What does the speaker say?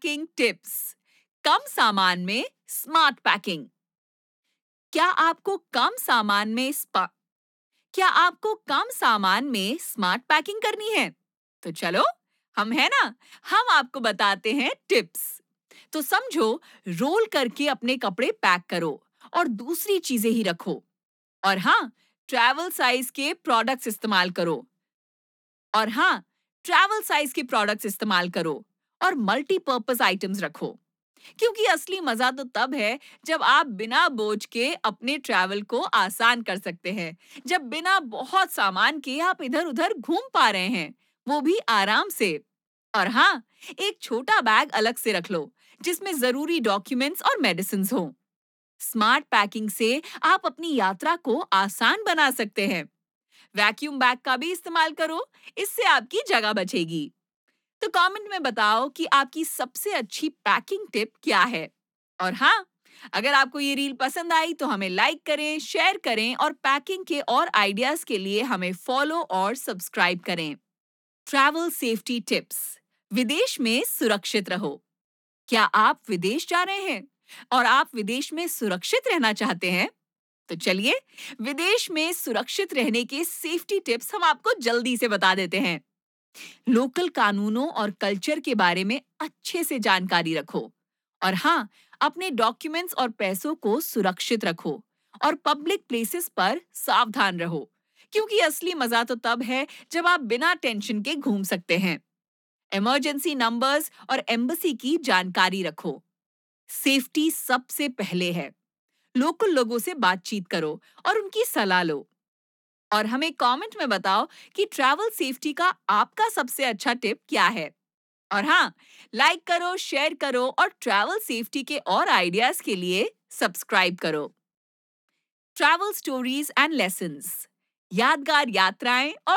Packing tips. कम सामान में smart packing. क्या आपको कम सामान में क्या आपको कम सामान में स्मार्ट पैकिंग करनी है? तो चलो, हम है ना, हम आपको बताते हैं टिप्स। तो समझो, रोल करके अपने कपड़े पैक करो और दूसरी चीजें ही रखो। और हाँ, ट्रैवल साइज के प्रोडक्ट्स इस्तेमाल करो। और हाँ, ट्रैवल साइज के प्रोडक्ट्स इस्तेमाल करो और मल्टीपर्पस आइटम्स रखो। क्योंकि असली मजा तो तब है जब आप बिना बोझ के अपने ट्रैवल को आसान कर सकते हैं। जब बिना बहुत सामान के आप इधर-उधर घूम पा रहे हैं, वो भी आराम से। और हाँ, एक छोटा बैग अलग से रख लो, जिसमें जरूरी डॉक्यूमेंट्स और मेडिसिन्स हो। स्मार्ट पैकिंग से आप अपनी यात्रा को आसान बना सकते हैं। वैक्यूम बैग का भी इस्तेमाल करो, इससे आपकी जगह बचेगी। तो कमेंट में बताओ कि आपकी सबसे अच्छी पैकिंग टिप क्या है। और हाँ, अगर आपको ये रील पसंद आई तो हमें लाइक करें, शेयर करें और पैकिंग के और आइडियाज के लिए हमें फॉलो और सब्सक्राइब करें। Travel safety tips. विदेश में सुरक्षित रहो। क्या आप विदेश जा रहे हैं और आप विदेश में सुरक्षित रहना चाहते हैं? तो चलिए, विदेश में सुरक्षित रहने के सेफ्टी टिप्स हम आपको जल्दी से बता देते हैं। लोकल कानूनों और कल्चर के बारे में अच्छे से जानकारी रखो। और हाँ, अपने डॉक्यूमेंट्स और पैसों को सुरक्षित रखो और पब्लिक प्लेसेस पर सावधान रहो, क्योंकि असली मजा तो तब है जब आप बिना टेंशन के घूम सकते हैं। इमरजेंसी नंबर्स और एम्बेसी की जानकारी रखो। सेफ्टी सबसे पहले है। लोकल लोगों से बातचीत करो और उनकी सलाह लो। और हमें कमेंट में बताओ कि ट्रैवल सेफ्टी का आपका सबसे अच्छा टिप क्या है। और हाँ, लाइक करो, शेयर करो और ट्रैवल सेफ्टी के और आइडियाज के लिए सब्सक्राइब करो। Travel stories and lessons. यादगार यात्राएं और